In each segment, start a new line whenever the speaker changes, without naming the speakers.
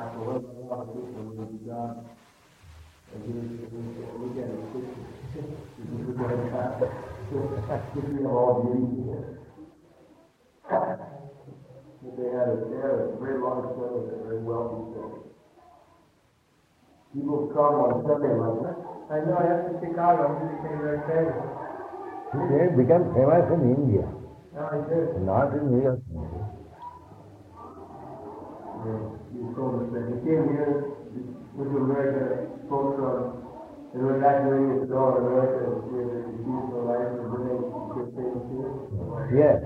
They had a very large family, a very wealthy family. People come on Sunday like that.
I know after Chicago, he became very famous.
He became famous in India,
No, he did.
not in New York.
He told us that he came here, went to America, spoke to us, and went back to India to go to America and see if he could for life and then he became famous here.
Yes.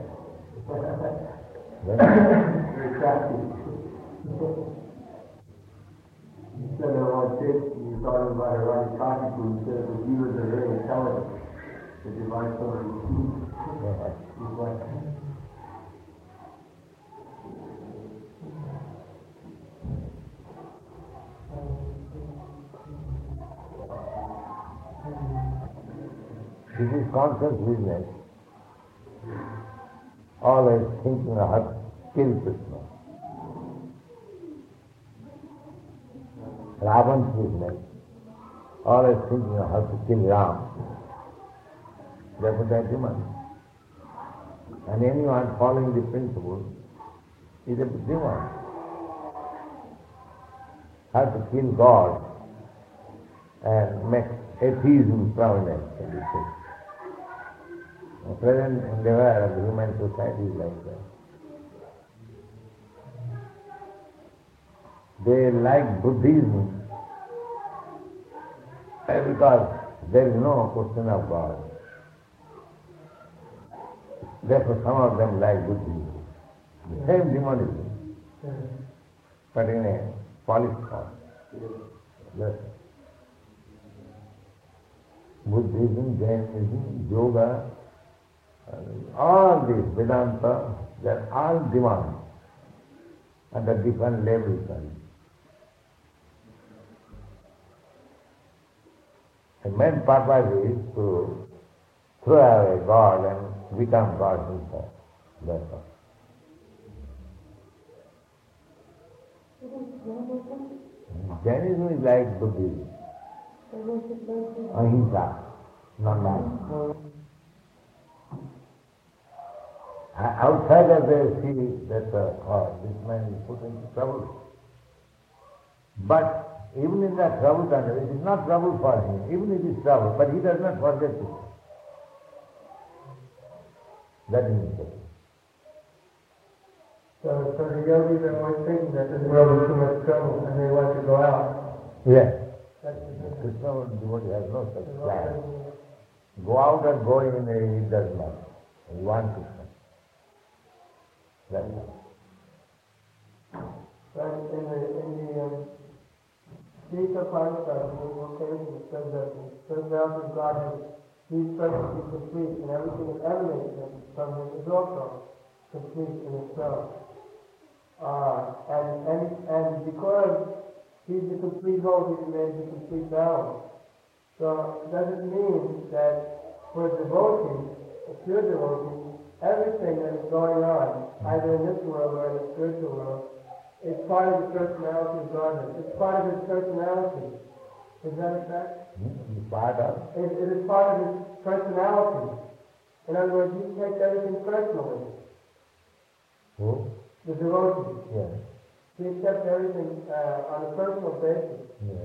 Very crafty. He said that one kid, he was talking about her running coffee food, he said that he was very intelligent. That you buy somebody to eat. He's like,
It is conscious business, always thinking of how to kill Krishna. Ravan's business, always thinking of how to kill Ram. Therefore they are demons. And anyone following the principle is a demon. How to kill God and make atheism prominent in the state. The present endeavor of the human society is like that. They like Buddhism because there is no question of God. Therefore some of them like Buddhism. The same demonism, but in a polished form. Yes. Buddhism, Jainism, Yoga, all these Vedanta, they are all demons at the different levels. The main purpose is to throw away God and become God himself. That's all. Jainism is like Buddhism. Ahimsa, non-violence. Outsiders they see that this man is put into trouble. But even in that trouble, it is not trouble for him. Even it is trouble, but he does not forget it. That is it.
So the yogis are always thinking that this world is too much trouble and they want to go out.
Yes.
That's the
Krishna devotee has no such plan. Go out and go in, he does not. He wants Krishna. That's all.
But in the Gita Upanishad, in the occasion, it says that the personality of God He's perfectly complete, and everything that emanates from Him is also complete in itself. And because He's the complete whole, He remains the complete balance. So it doesn't mean that for a devotee, a pure devotee, everything that is going on, either in this world or in the spiritual world, is part of the personality of Godhead. It's part of His personality. Is that a fact? It is part of His personality. In other words, He takes everything personally.
Who?
The devotee.
Yes.
He accepts everything on a personal basis.
Yes.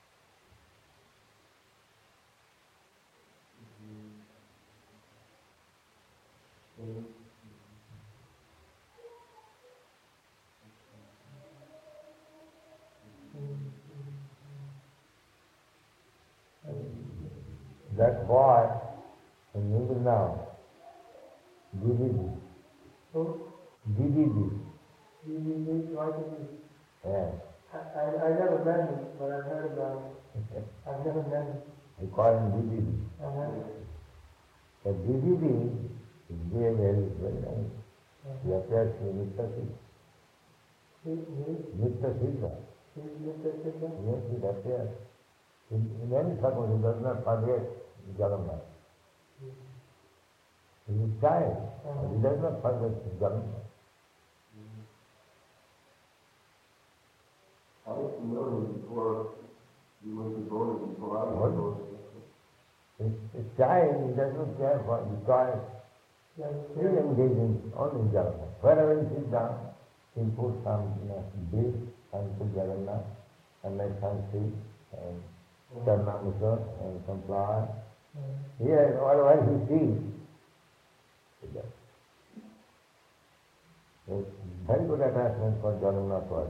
That boy, and even now, DDD.
Who?
DDD. Yes.
I never met him, but I've heard about him. I've never met him.
I call him DDD. The DDD, his behavior is very nice. He appears to be Mr. Sita. Mr. Sita. Yes, he appears. In any circumstance, he does not forget Jagannath. He is a child, but he does not forget Jagannath.
know him before he was devoted, before I was
What?
devoted.
A child, he does not care for the toys. He engages only in Jagannath. Wherever he sits down, he puts some beef and put Jagannath and make some sweet and charnamusar and some flour. Here, otherwise he sees. He does. It's very good attachment for Jagannath word.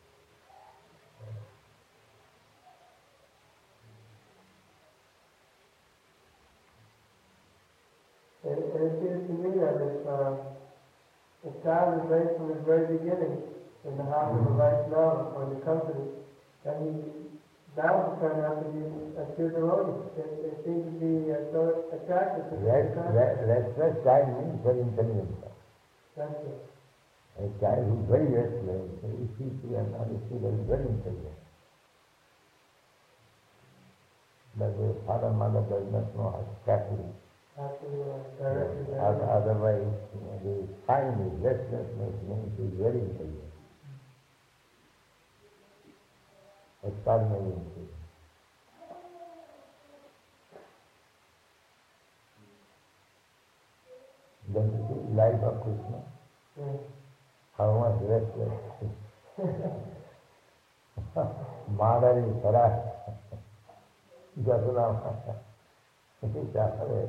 It seems to me that if a child is raised from his very beginning in the house of the Vaishnava or the company, then he's bound to turn out to be a true devotee. It seems to be so attractive to
Restless child means very intelligent.
That's it.
A child who is very restless, if he is not a student, is very intelligent. But the father mother does not know how to tackle it. Otherwise, the sign is restlessness means he is very intelligent. Extraordinary intelligent. Then you see life of Krishna. How much restless. Mother is harassed. Jasuna. It is suffering.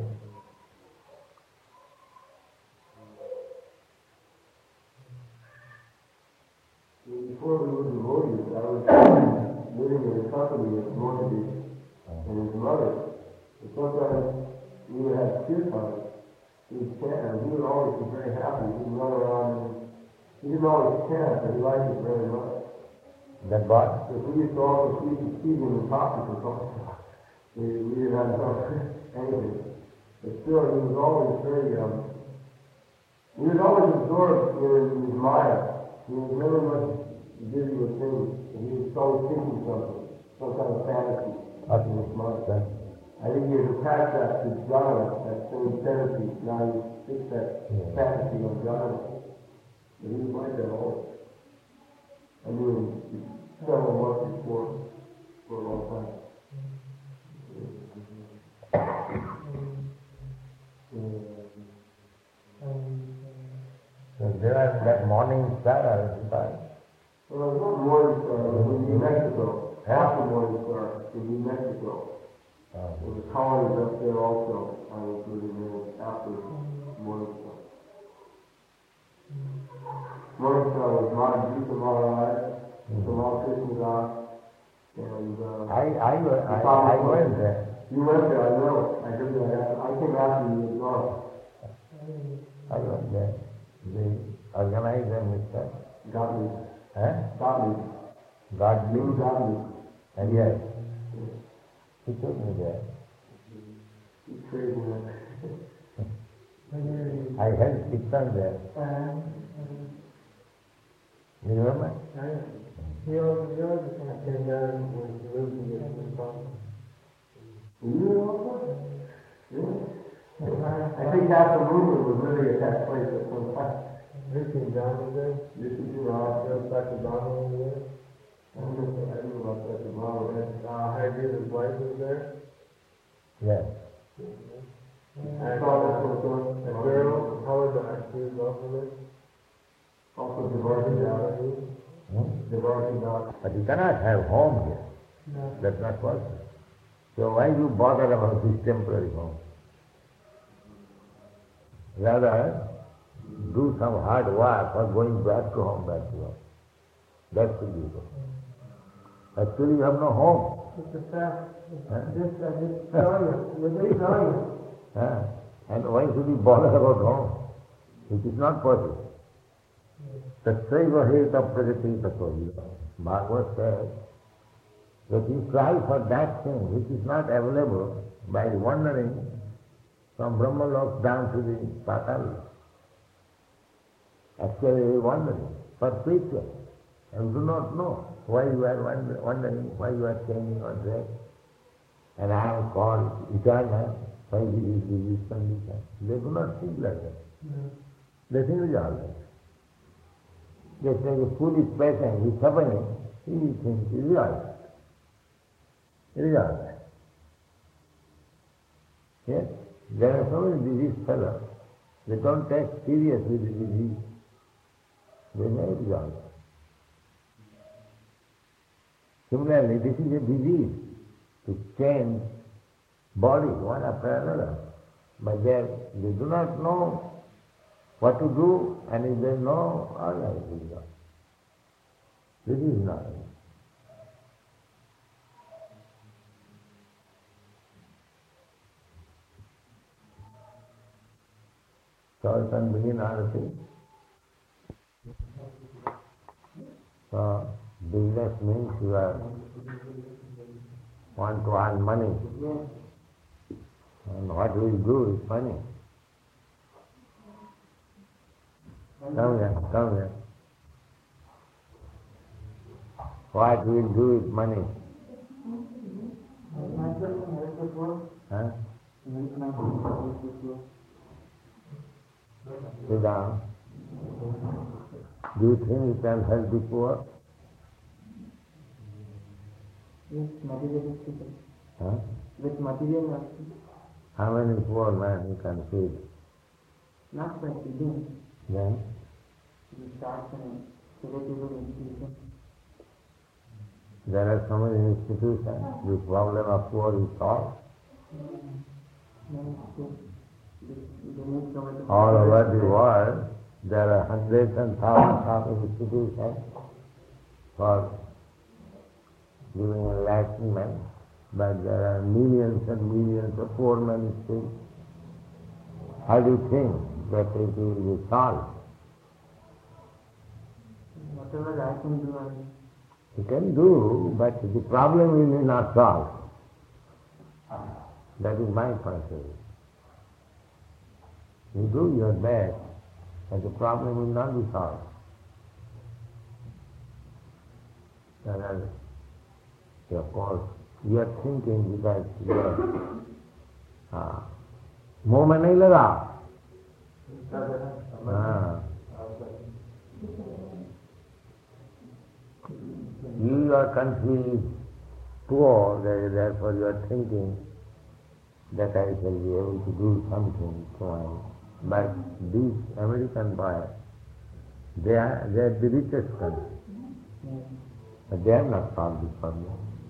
Before we were devotees, I was living in a company with Morty and his mother. And sometimes we would have kirtan. He would chant, and he would always be very happy. He would run around and he didn't always chant, but he liked it very much.
That what?
But we used to also feed him and talk to him. We didn't have anything. But still, he was always very, he was always absorbed in his mind. He was never much busy with things. He was always thinking something, some kind of fantasy in his mind. I think he has attached that to Jhana, that same fantasy. Now he fixed that fantasy on Jhana. But he was like that always. I knew him several months before, for a long time.
So there are that morning star.
Well, there's one morning star in New Mexico. After morning star in New Mexico. There was colonies up there also. I was living there after morning star. Morning star was Madhurika Maharaj, Kamal Krishna Das, and
I went there.
You went there, I know. I heard that. I came after you as well.
I went there. The organizer, Mr.
Gottlieb.
Gottlieb.
Gottlieb.
And yes, he took me there.
He's crazy, man.
I held Kirtan there. You remember?
He also came down when Jerusalem was born.
You know? Really? I think half the movement was really at that place at some time.
Ricky John was there.
This is your office.
Dr. Donald was there.
I don't know about that. The model head.
His wife was there.
Yes.
I saw that one.
A girl, how was that? She was also there.
Also Devarti Das. Devarti Das.
But you cannot have home here.
No.
That's not possible. So why do you bother about this temporary home? Rather, do some hard work for going back to home. That should be good. Actually, you have no home.
It's a fact. Just tell you. We're just telling you.
And why should you bother about home? It is not possible. Tatsaiva heta pragati tato. Bhagavad says that you try for that thing which is not available by wandering from Brahmalok down to the Patal. Actually, you are wandering for future and do not know why you are wondering, why you are changing or that. And I am called eternal, why this is this condition. They do not think like that. They think it is all right. Just like a foolish person who is suffering, he thinks it is all right. It is all right. Yes? There are so many diseased fellows. They don't take seriously the disease. They know it is all right. Similarly, this is a disease to change body one after another. But they do not know what to do, and if they know, all right, it is all right. This is not. So you can begin Arati. So business means you want to earn money. And what we do is money. Come here. What we do is money. Huh? Sit down. Do you think you can help the poor?
With material people.
Huh?
With material aspect.
How many poor men you can feed?
Not by feeding.
Then?
You start charitable institution.
There are so many institutions. The problem of poor is solved. All over the world, there are hundreds and thousands of institutions for giving enlightenment, but there are millions and millions of poor men still. How do you think that it will be solved?
Whatever I can do,
You can do, but the problem will be not solved. That is my point of view. You do your best, but the problem will not be solved. Of course, you are thinking because you are मुंह में नहीं लगा You are confused, poor, therefore you are thinking that I shall be able to do something for my. But these American boys, they are the richest country. But they have not solved this problem.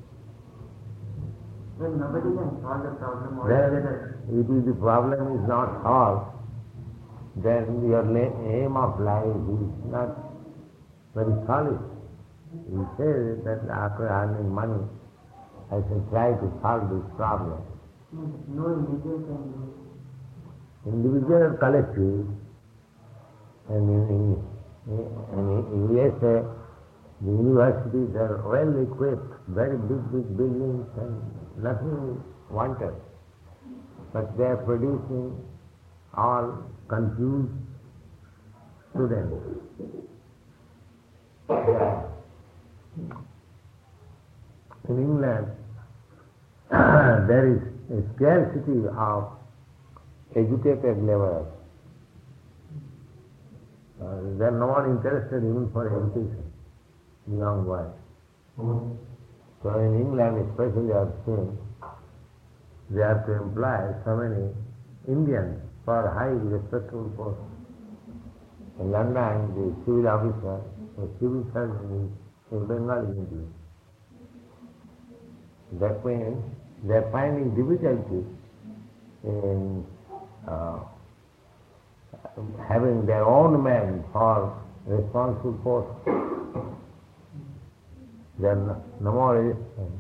well, nobody can solve the problem
Then, if the problem is not solved, then your aim of life is not very solid. You say that after earning money, I shall try to solve this problem.
No individual can do it.
Individual or collective, and in USA, the universities are well equipped, very big buildings and nothing wanted. But they are producing all confused students. Yeah. In England, there is a scarcity of educated laborers. They are not interested even for education, young boys. So in England especially I have seen, they have to employ so many Indians for high respectable posts. In London, the civil officer, the civil surgeon is a Bengali Indian. That means they are finding difficulty in having their own men for responsible posts. They are no more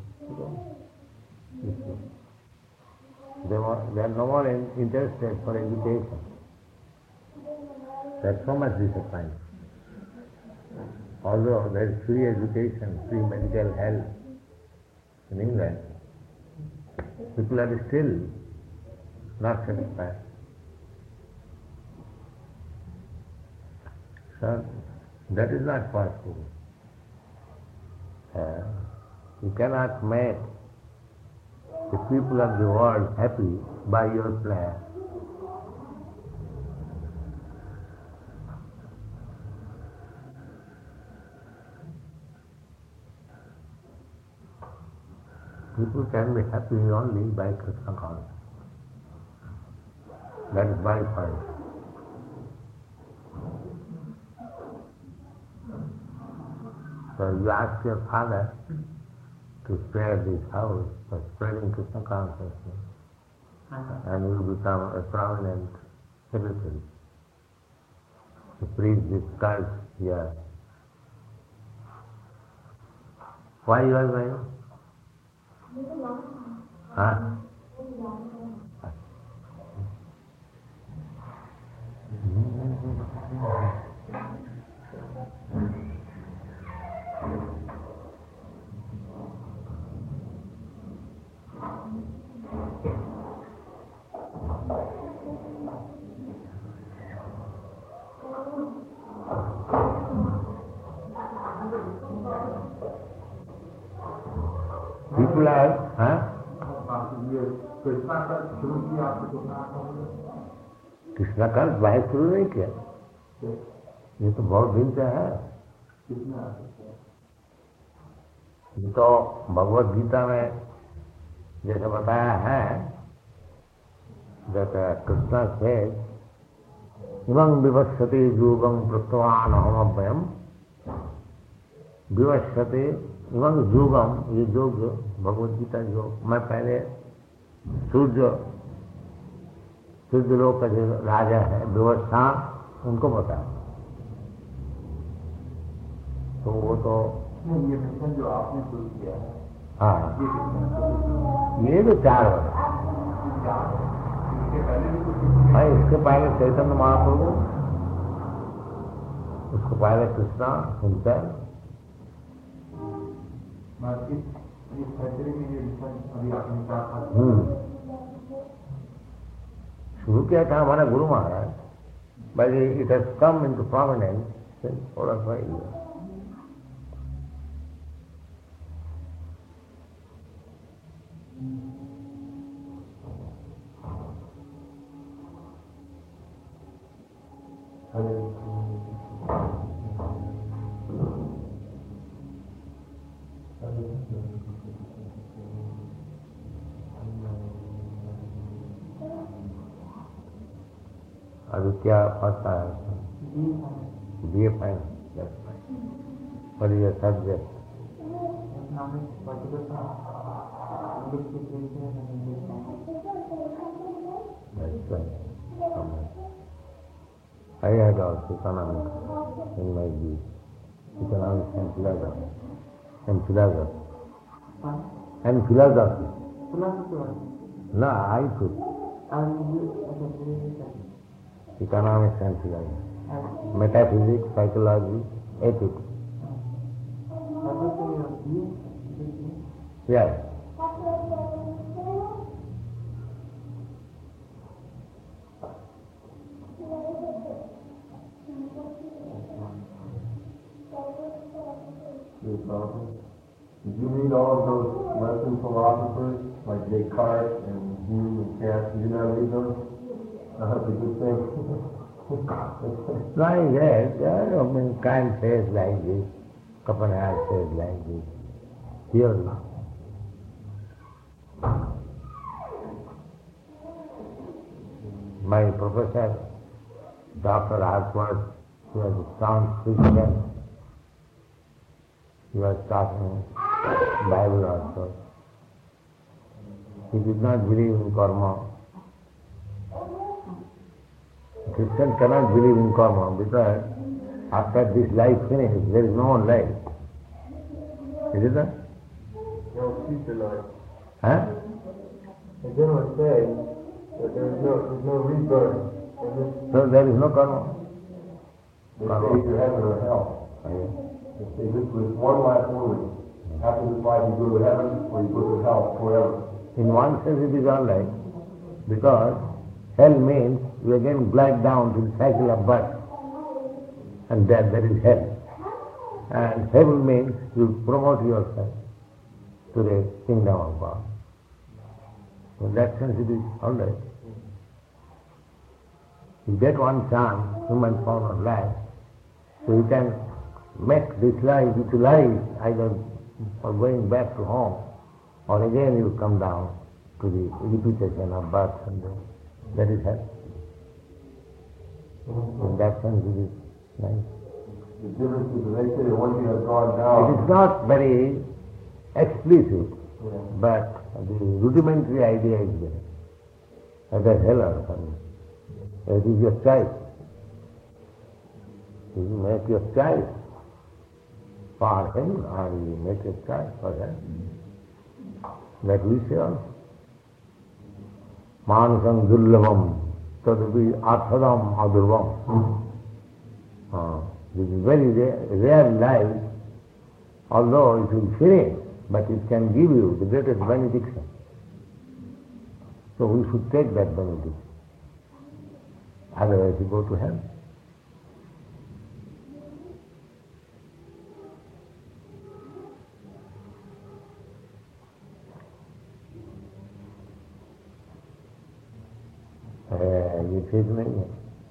they are no more interested for education. That's so much disappointing. Although there is free education, free medical health in England, people are still not satisfied. So that is not possible. You cannot make the people of the world happy by your plan. People can be happy only by Krishna consciousness. That is my point. So you ask your father to spare this house for spreading Krishna consciousness, and you will become a prominent citizen to preach this cult here. Why you are going? Huh? People are, Krishna का बाहर शुरू नहीं किया, ये तो बहुत दिन से है। ये तो भगवत गीता में जैसे बताया है, that Krishna says, इमं विवस्यते योगं प्रत्यवान अहमभयम्, विवस्यते इमं योगम, ये योग भगवत गीता योग। मैं पहले सूर्य लोक का जो राजा है व्यवस्था उनको बताया, तो वो तो
ये मिशन जो आपने शुरू किया है,
हाँ, ये तो 4 वर्ष। हाँ, इसके पहले चैतन्य महाप्रभु, उसको पहले कृष्णा सुनते हैं।
इस फैक्ट्री में ये मिशन अभी आपने कहा था,
शुरू किया था हमारा Guru Maharaj, but it has come into prominence since 4 or 5 years. अभी क्या पता है? BA fine. That's fine. What is your subject? That's right. I had also economics in my view. Economics and philosophy. And philosophy. No, I took economics and philosophy. Metaphysics, psychology, ethics. Yes.
did you read all of those Western philosophers like Descartes and Hume and Kant? Did you not read those? That's a good thing.
Like that, Kant says like this, Copenhagen says like this. Purely. My professor, Dr. Hartward, he was a sound Christian. He was talking Bible also. He did not believe in karma. Christian cannot believe in karma because after this life finishes, there is no one life. Is it that?
No future life.
Huh?
The gentleman said that there's no rebirth.
So there is no karma.
They say either heaven or hell. They say this was one last moment. After this life you go to heaven or you go to hell forever.
In one sense it is all right, because hell means you again glide down to the cycle of birth, and then there is hell. And heaven means you promote yourself to the kingdom of God. In that sense it is all right. You get one chance, human form of life, so you can make this life utilize either for going back to home or again you come down to the repetition of birth and death. That is hell. In that sense it is nice.
The difference is that they say that once you have gone down...
It is not very explicit,
Yeah.
but the rudimentary idea is there. Whether hell or heaven. It is your choice. You make your choice for him or you make a choice for hell. That we say also. Manasam dullabam tadapi arthadam adurvam. This is very rare life, although it will finish, but it can give you the greatest benediction. So we should take that benediction. Otherwise you go to hell. ये ठीक नहीं है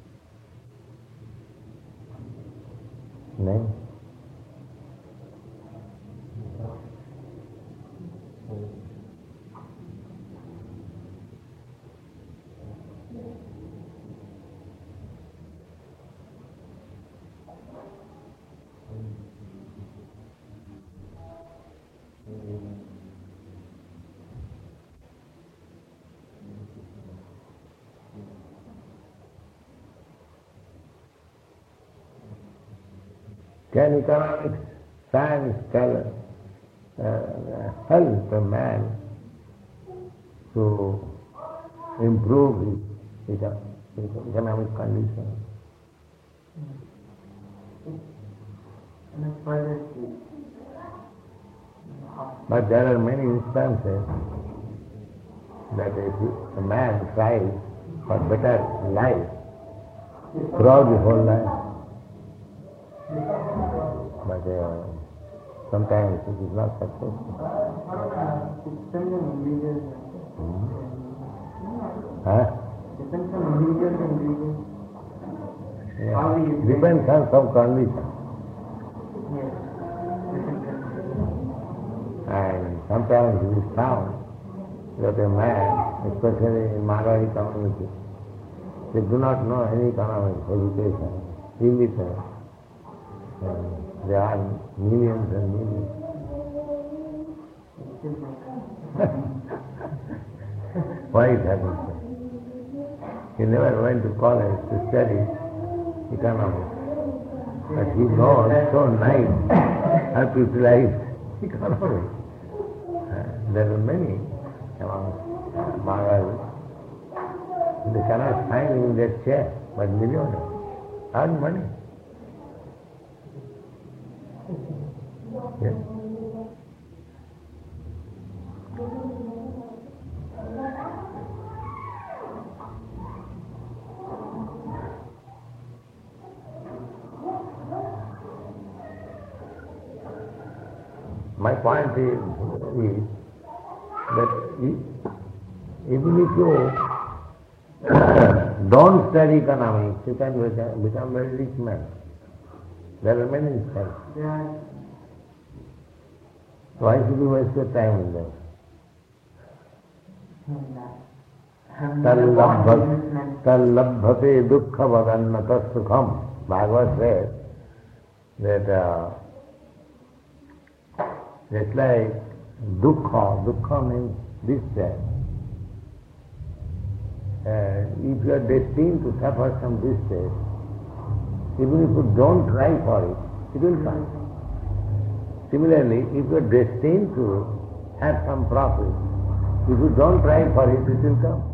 नहीं Can economic science help a man to improve his economic condition? But there are many instances that if a man tries for better life throughout the whole life, but sometimes it is not successful.
Depends on religion.
Huh?
Depends on religion and religion.
Yeah. Depends on some condition.
Yes.
And sometimes it is found that a man, especially in Marwari community, they do not know any economic education, illiterate. There are millions and millions. Why it happens so? He never went to college to study economics. But he knows so nice how to utilize economics. There are many among Marwaris. They cannot find in their chair, but millionaires earn money. Yes. My point is that even if you don't study economics, you can become very rich man. There are many instances.
Yeah.
Why should you waste your time in that? Tallabhate dukkha vadannata sukham. Bhagavad says that it's like dukkha. Dukkha means distress. If you are destined to suffer some distress, even if you don't try for it, it will come. Similarly, if you are destined to have some profit, if you don't try for it, it will come.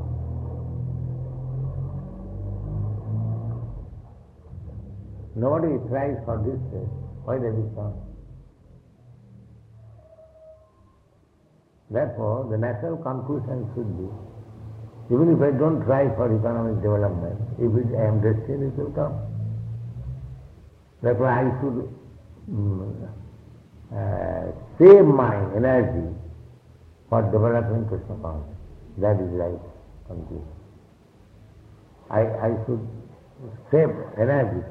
Nobody tries for distress. Why does it come? Therefore, the natural conclusion should be, even if I don't try for economic development, if I am destined, it will come. Therefore, I should save my energy for developing Krishna consciousness. That is right conclusion. I should save energy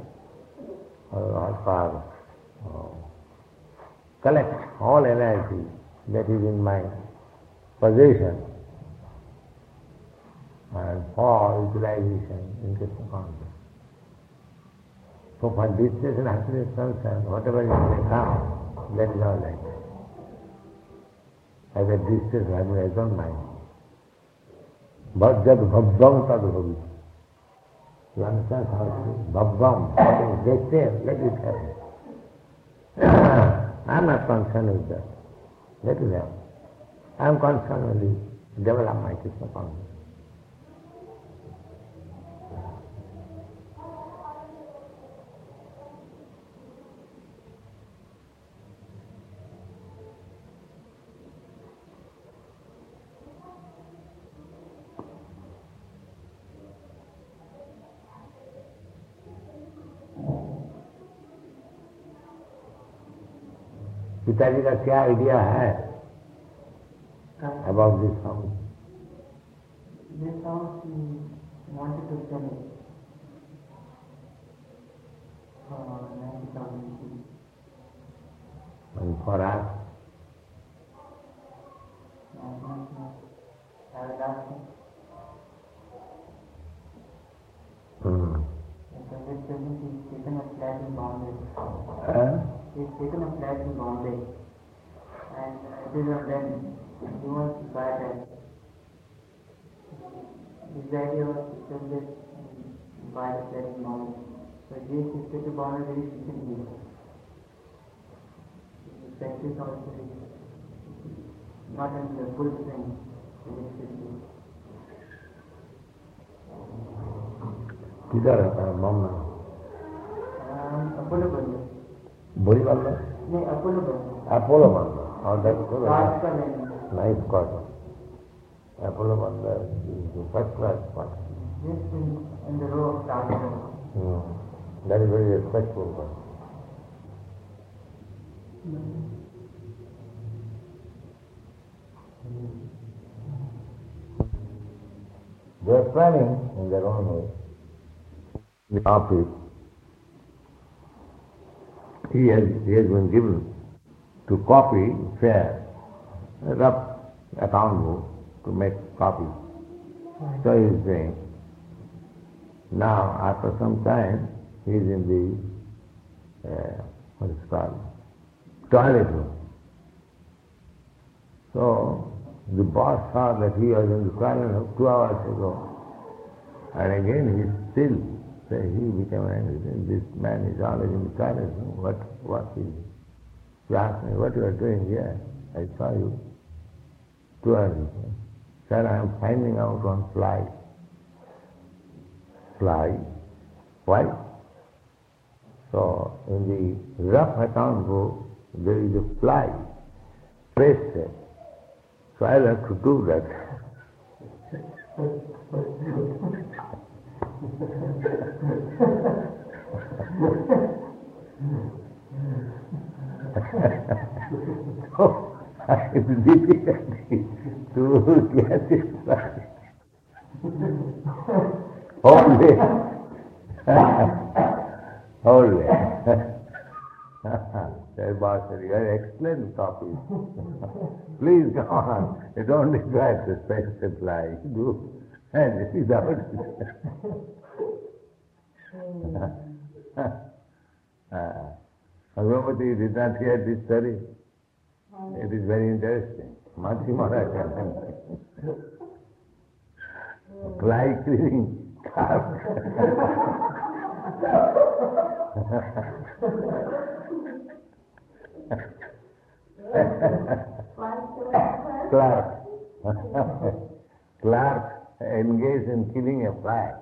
for collect all energy that is in my possession and for utilization in Krishna consciousness. So for distress and happiness concerned, whatever it may come, that is all right. As a distress and happiness, I don't mind. But jad bhabbam tad bhavi. You understand how it is? Bhabbam, what is there, let it happen. I am not concerned with that. Let it happen. I am concerned only to develop my Krishna consciousness. पिताजी का क्या idea है about this song?
This song he wanted to sell it for 90,000 rupees.
And for us?
I don't know. I will ask him. Because this present he's taken a flat in Bombay. He's taken a flat in Bombay, and it is on rent. He wants to buy that. His idea was to sell this and buy the flat in Bombay. So he is to Bombay very recently. His practice also is not in the full strength in it should be.
किधर है Bombay?
Apollo बंदर.
बोरी वाला?
नहीं, Apollo बंदर.
Apollo बंदर. और देखो
रात का नहीं.
Night quarter. Apollo Bunder is first class quarter.
Just in the row of Taj.
That is very respectful one. They are planning in their own way. The office, he has been given to copy fair, a rough account book to make copy. So he is saying, now after some time he is in the, what is it called, toilet room. So the boss saw that he was in the toilet room 2 hours ago, and again he is still. So he became angry. This man is always in the toilet room. What is it? He asked me, what you are doing here? I saw you 2 hours ago. Sir, I am finding out on fly. Fly? Why? So in the rough account book, there is a fly pasted. So I have to do that. So it is difficult to get it right. Whole day. Whole day. Said boss, you have excellent copies. Please go on. You don't require the special supply. Do. And this is how it is. Bhagavati did not hear this story. It is very interesting. Madhya Maharaj. Fly cleaning carp. Clark engaged in killing a fly.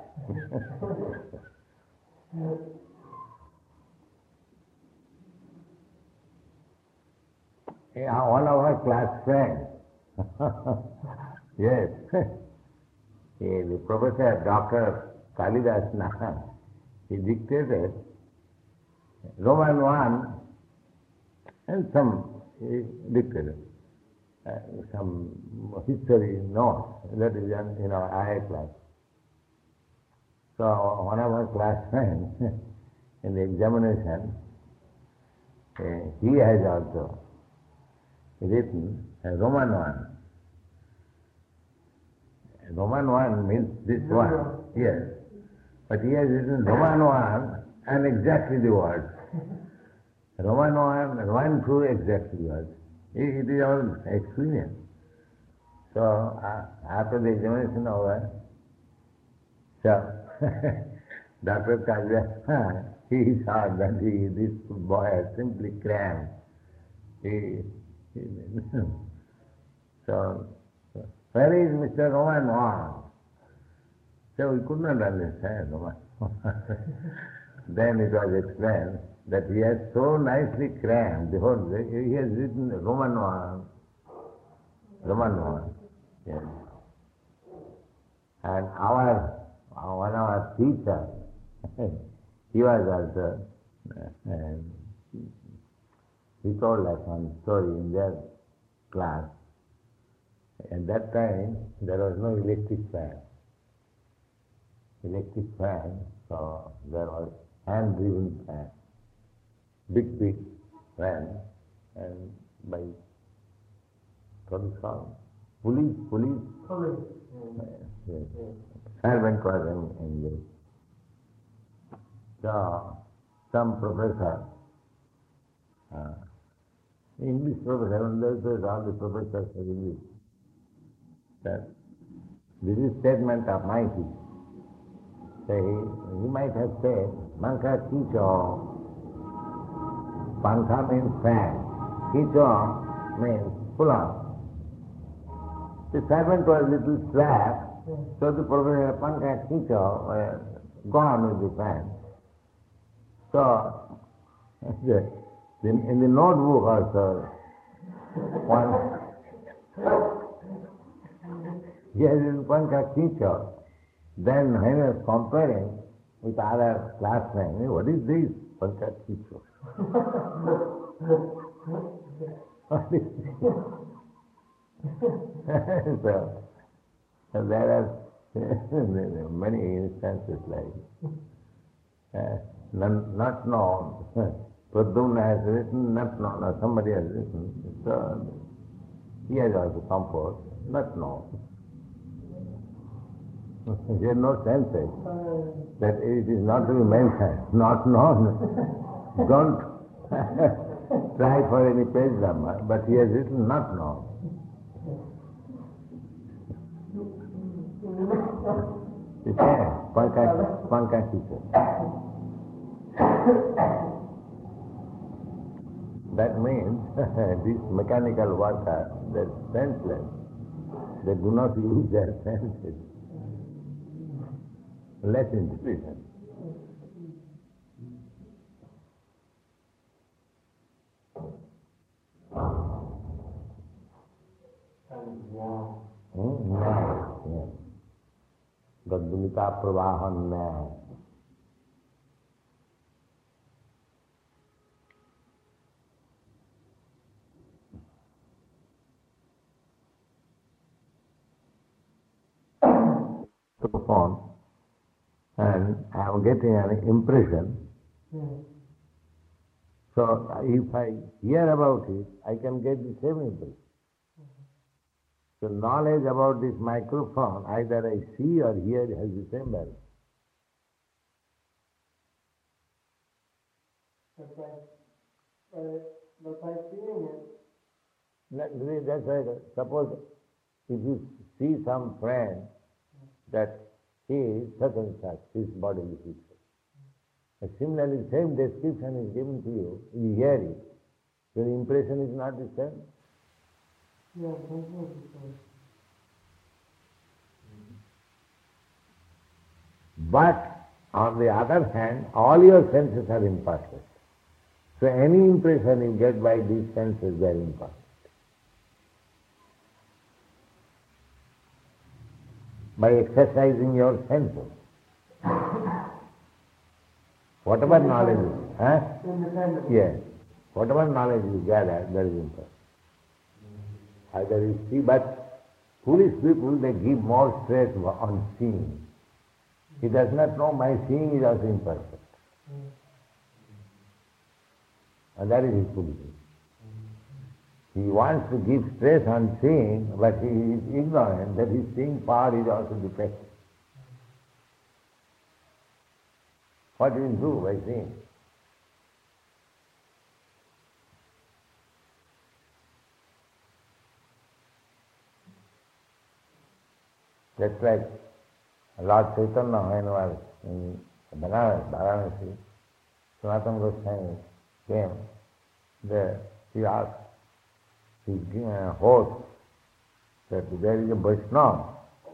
Yeah, one of our class friends, yes, the professor, Dr. Kalidas Nahan, he dictated Roman 1 and he dictated some history notes that is in our IA class. So one of our class friends in the examination, he has also written a Roman 1 Roman one means this one, yes. But he has written Roman one and exactly the words. Roman one, Roman two, exactly the words. It is our experience. So after the examination over, so Dr. Kajra, he saw that this boy has simply crammed. So, where is Mr. Roman one? So we could not understand Roman. Then it was explained that he has so nicely crammed the whole, he has written Roman one. Roman one. Yes. And one of our teachers, he was also, he told us one story in their class. At that time, there was no electric fan. So there was hand-driven fan. Big fan. And by, what is it called? Police. Yes. Servant was engaged. So, some professor, English professor, and there's all the professors of English, that this is statement of my teacher. Say, he might have said, Manka Kicho. Pankha means fan. Kicho means pull on. The servant was a little slack, so the professor Pankha Kicho gone with the fan. So, in the notebook also, one, he has written Pankha Kicho. Then when he was comparing with other classmates, what is this? Pankha Kicho. What is this? So there are many instances like not known. Pradyumna has written, not known, or somebody has written. So he has also composed, not known. He has no sense that it is not to be mentioned, not known. Don't try for any page number, but he has written not known. Pankha Kicho. That means these mechanical workers, they're senseless. They do not use their senses. Less intelligent. Nice. Gadulika Pravahan. To perform, and I am getting an impression. So if I hear about it, I can get the same impression. So knowledge about this microphone, either I see or hear, has the same value.
But by seeing it,
that's right. Suppose if you see some friend that he is such and such, his bodily feature. And similarly, same description is given to you, you hear it. Your impression is not the same.
yeah, that's what it says.
But on the other hand, all your senses are imperfect. So any impression you get by these senses, they are imperfect. By exercising your senses. Whatever knowledge is,
Independently.
yes, whatever knowledge you gather, that is imperfect. Either you see, but foolish people, they give more stress on seeing. He does not know my seeing is also imperfect. And that is his foolishness. He wants to give stress on seeing, but he is ignorant that his seeing power is also defective. What will he do by seeing? Just like Lord Chaitanya when he was in Varanasi, Sanatana Goswami came there. He asked his host that there is a Vaishnava,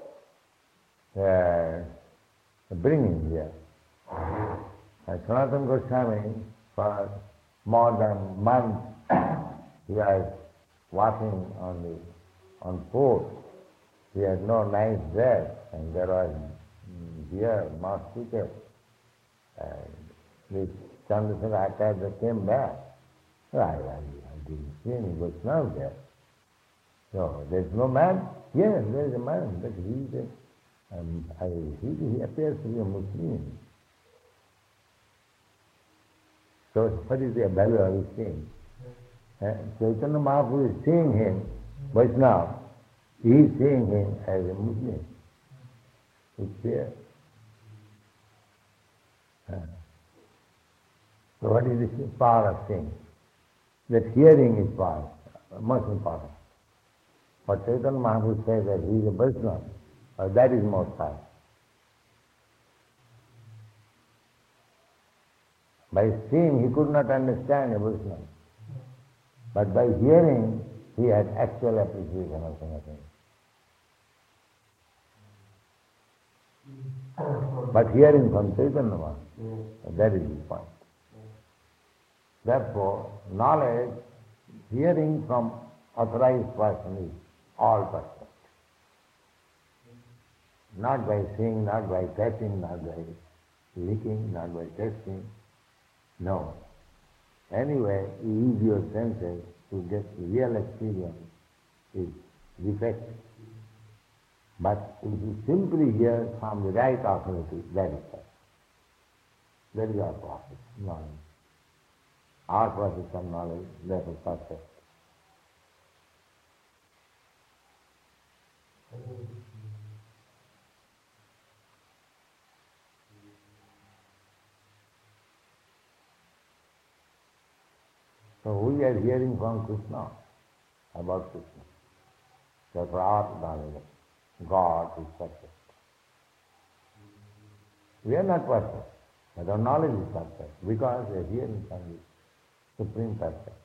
bring him here. And Sanatana Goswami, for more than a month, he was walking on foot. He had no nice dress, and there was here mosquitoes. And this Chandrasekhar Acharya came back. So I didn't see any Vaishnava there. So there's no man? Yes, there is a man, but he appears to be a Muslim. So what is the value of his seeing? Chaitanya Mahaprabhu is seeing him, Vaishnava. He is seeing him as a Muslim. It's clear. So what is the power of seeing? That hearing is power, most important. But Chaitanya Mahaprabhu says that he is a Vaishnava, that is most power. By seeing he could not understand a Vaishnava. But by hearing he had actual appreciation of something. But hearing from Chaitanya Mahaprabhu, that is the point. Therefore, knowledge, hearing from authorized person is all perfect. Not by seeing, not by touching, not by licking, not by tasting. No. Anyway, you use your senses to get real experience is defective. But if you simply hear from the right authority, that is perfect. That is our process, knowledge. Our process of knowledge, that is perfect. So we are hearing from Krishna, about Krishna. Therefore our knowledge of God is perfect. We are not perfect, but our knowledge is perfect, because we are hearing from the Supreme Perfect.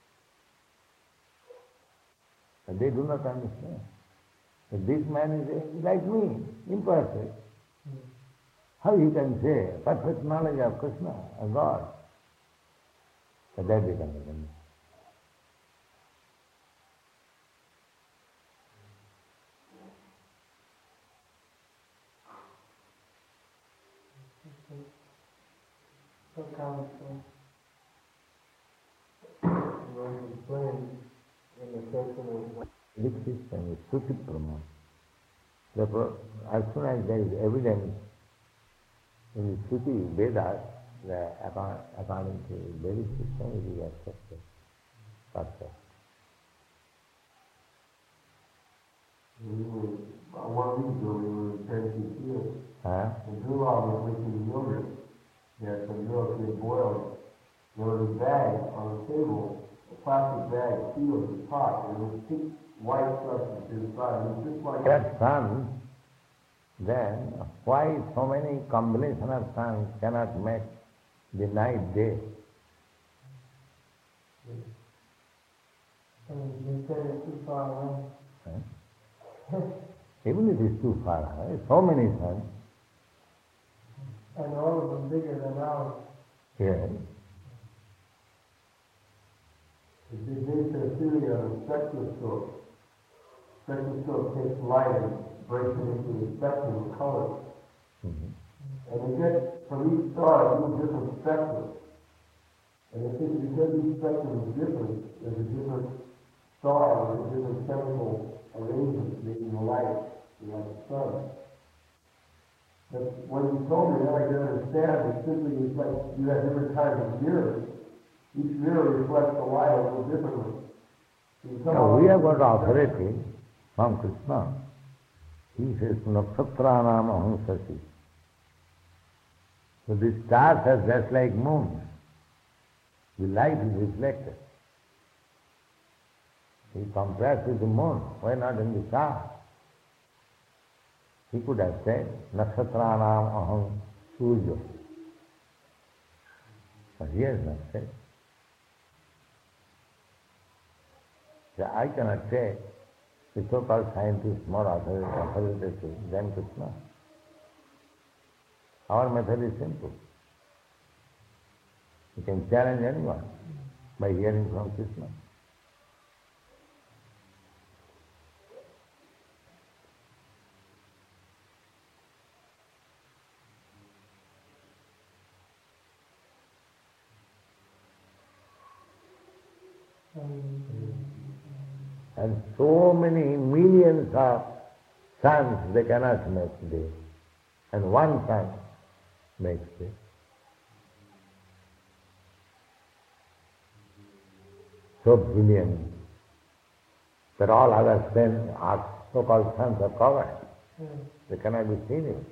But they do not understand. But this man is like me, imperfect. How he can say perfect knowledge of Krishna, of God? But that they can understand.
So common sense. When he explains in the section of
This system is Shruti Pramana. Therefore, as soon as there is evidence in the Shruti, Vedas, according to Vedic system, it is accepted. Perfect.
One week ago, we were in Tennessee Field.
Huh?
And Dulal was making yogurt. He had some milk he had boiled. There was a bag on the table, a plastic bag sealed with pot, and it was thick white substance inside. It was just like
That sun, then why so many combination of suns cannot make the night day?
they said it's too far away.
Huh? Even if it is too far away, so many suns.
And all of them bigger than ours.
Yes.
They based their theory on a spectroscope. Spectroscope takes light and breaks it into the spectrum of colors.
Mm-hmm.
And they get from each star a different spectrum. And they think because each spectrum is different, there's a different star or a different chemical arrangement making the light, like the sun. But when you told me that, I could understand it simply is like you have different kinds of mirrors. Each mirror reflects the light a little differently. So
Now we have got authority from Krishna. He says, Nakshatranam aham sasi. So the stars are just like moons. The light is reflected. He compares with the moon. Why not in the star? He could have said, Nakshatranam aham surya. But he has not said. So I cannot say the so-called scientist more authoritative than Krishna. Our method is simple. You can challenge anyone by hearing from Krishna. And so many millions of suns they cannot make day. And one sun makes day. So brilliant that all other so-called suns are covered. They cannot be seen even.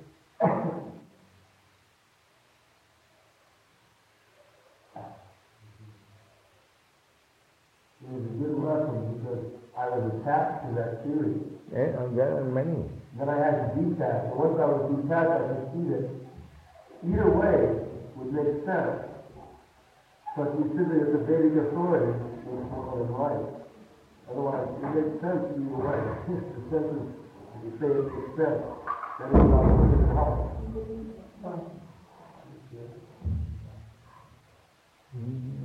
It was a good lesson because I was attached to that theory.
And there are many.
Then I had to detach. And once I was detached, I could see that either way would make sense. But you see that the Vedic authority is more than right. Otherwise, it makes sense either way. The sense is, if you say it makes sense, then it's not going to help.